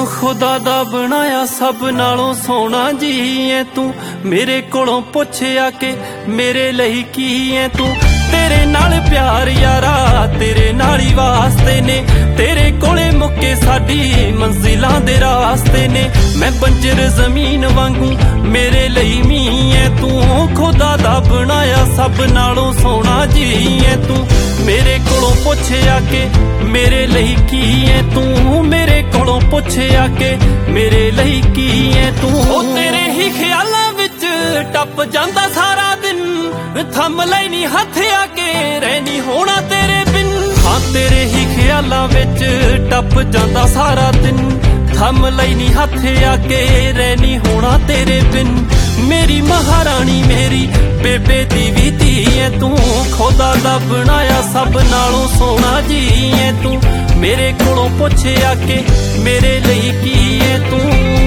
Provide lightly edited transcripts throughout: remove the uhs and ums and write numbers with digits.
खुदा दा बनाया सब नालों सोना जी है तू। मेरे कोलों पुछ आके मेरे लई की है तू। तेरे नाल प्यार यारा तेरे नाल ही वास्ते ने। तेरे कोले मुक्के साडी मंजिलां दे रास्ते ने। मैं बंजर जमीन वांगू मेरे लई मी है तू। खुदा दा बनाया सब नालों सोना जी है तू। मेरे कोलों पुछ आके मेरे लई की है तू। मेरे कोलों पुछ आके मेरे लई की है तू। ओ तेरे ही ख्यालां विच टप जांदा सारा दिन। थम लैनी हथ आके रहनी होना तेरे बिन। हाँ तेरे ही ख्यालां विच टप जांदा सारा दिन। थम लैनी हथ आके रहनी होना तेरे बिन। मेरी महारानी मेरी बेबे दी भी धी है तू। खुदा दा बनाया सब नालों सोना जी है तू। मेरे कोलों पुछ आके मेरे लई की है तू।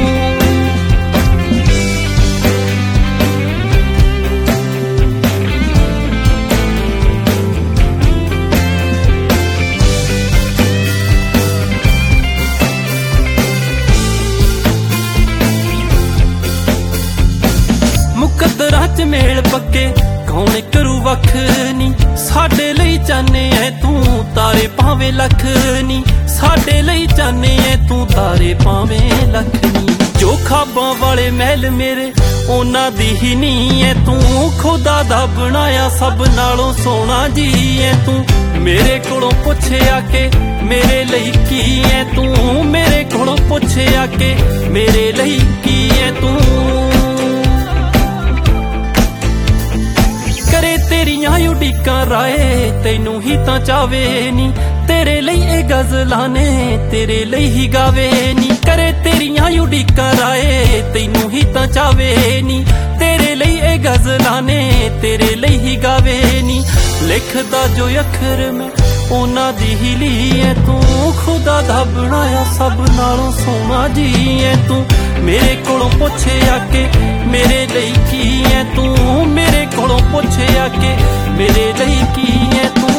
मुकद्दरां च मेल पक्के कौन करू वख नी। साडे लई चाहने है तू तारे पावे लख नी। साडे लई चाहने है तू तारे पावे लख नी। जो खाबां वाले महल मेरे उन्हां दी ही नहीं है तू। खुदा दा बनाया सब नालों सोना जी है तू। मेरे कोलों पुछ आके मेरे लई की है तू। मेरे कोलों पुछ आके मेरे लई की है तू। करे तेरियां उड़ीकां राए तैनू ही तां चावे नी। तेरे लई ए गज़लां ने तेरे लई ही गावे नी। करे तेरियां उड़ीकां राए तैनू ही तां चावे नी। तेरे लई ए गज़लां ने तेरे लई ही गावे नी। लिखदा जो अखर मैं उन्हां दी ही ली है तू। खुदा दा बनाया सब नालों सोना जी है तू। मेरे कोलों पुछ आके मेरे लई की है तू। मेरे कोलों पुछ आके मेरे लई की है तू।